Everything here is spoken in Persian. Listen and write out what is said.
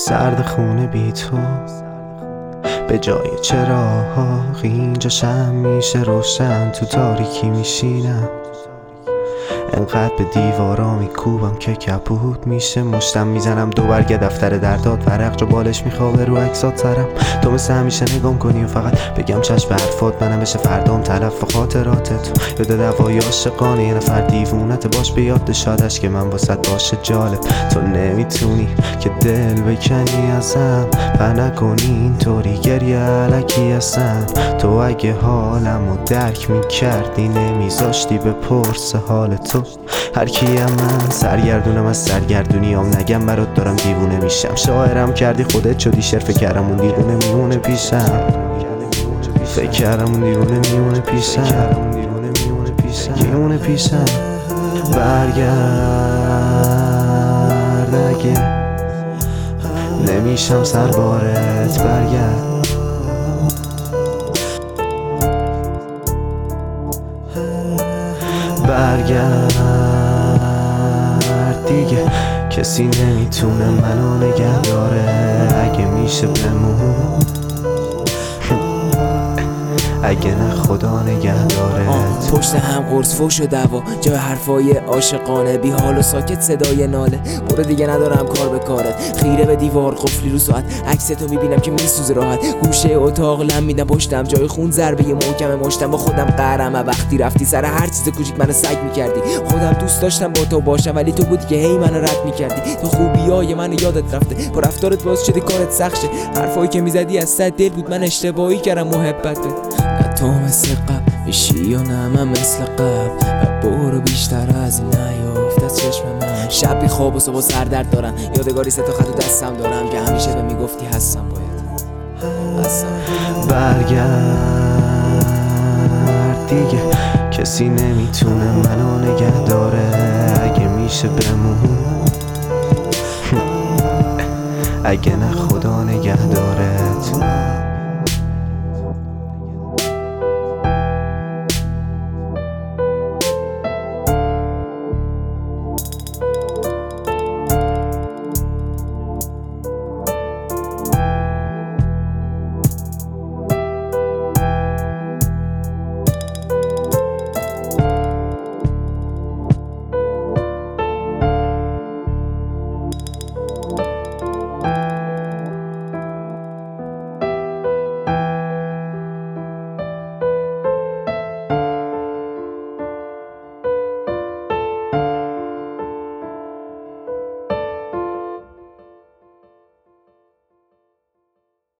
سرد خونه بی تو، به جای چراغ اینجا شم میشه روشن، تو تاریکی میشینم، انقدر به دیوارا میکوبم که کبود میشه مشتم، میزنم دو برگ دفتر درداد ورق جا بالش میخوابه رو عکسات سرم، تو مثل همیشه نگام کنی و فقط بگم چشم به حرفات، منم بشه فردام تلف و خاطراتت، یاد دوای عاشقانه یه نفر دیوونت باش به یاد شادش که من واسط باشه جالب، تو نمیتونی که دل بکنی ازم و نکنی اینطوری گریه علکی هستن، تو اگه حالمو درک میکردی نمیذاشتی بپرس حال تو، هر کیم من سرگردونم از سرگردونیام، نگم برات دارم دیوونه میشم، شاعرم کردی خودت شدی شعر، فکر کردم اون دیوونه میمونه پیشم، فکر کردم اون دیوونه میمونه پیشم، میمونه پیشم، برگرد اگه نمیشم سربارت، برگرد برگرد دیگه، کسی نمیتونه منو نگه داره، اگه میشه بمون اگه نه خدا نگه داره. پشت هم قرص فوش و دوا، جای حرفای عاشقانه، بی حال و ساکت صدای ناله، برو دیگه ندارم کار به کارت، خیره به دیوار قفلی رو ساعت، عکستو میبینم که میسوزه راحت، گوشه اتاق لم میدم پشتم، جای خون ضربه محکم مشتم، با خودم قهرم وقتی رفتی سر هر چیز کوچیک منو سگ میکردی، خودم دوست داشتم با تو باشم ولی تو بودی که هی منو رد میکردی، تو خوبیای منو یادت رفته، با رفتارت باعث شده کارت سخت شه، حرفایی که میزدی از صد دل بود، من اشتباهی کردم محبت بد، نه تو مثل قبل میشی و نه من مثل قبل، و برو بیشتر از این نیافت از چشم من، شب بی خواب و صبح سردرد دارم، یادگاری سه تا خط و دستم دارم که همیشه به میگفتی هستم، باید هستم. برگرد دیگه، کسی نمیتونه منو نگه داره، اگه میشه بمون اگه نه خدا نگه داره.